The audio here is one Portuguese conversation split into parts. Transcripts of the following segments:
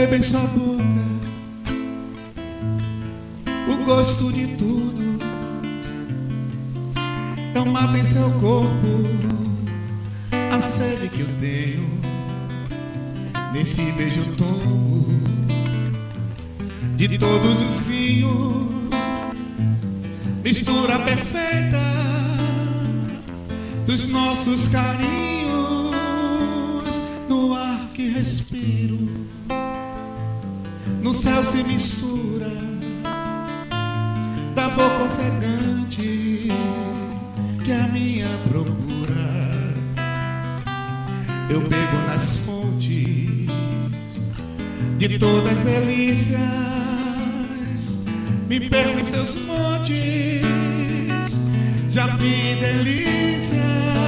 bebo em sua boca o gosto de tudo. Eu mato em seu corpo a sede que eu tenho. Nesse beijo tomo de todos os vinhos, mistura perfeita dos nossos carinhos. No ar que respiro, no céu se mistura, da boca ofegante que é a minha procura. Eu bebo nas fontes de todas as delícias, me perco em seus montes, já vi delícias.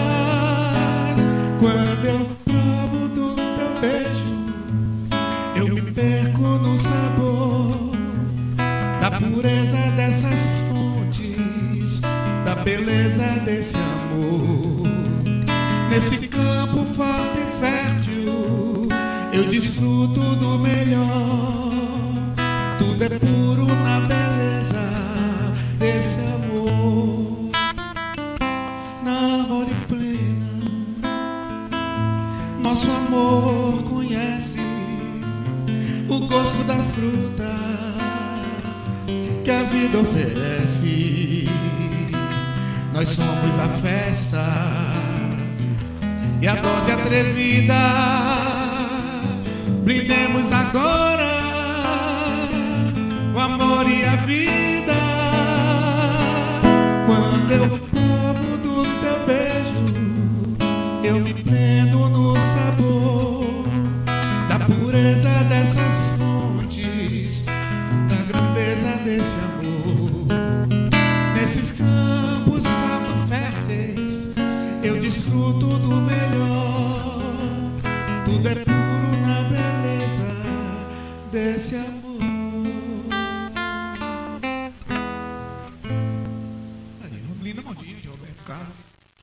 Quando eu provo do teu beijo, eu me perco no sabor da pureza dessas fontes, da beleza desse amor. Nesse campo forte e fértil, eu desfruto do melhor. Tudo é puro na beleza desse amor. Na hora plena, nosso amor conhece o gosto da fruta que a vida oferece. Nós somos a festa e a dose atrevida. Brindemos agora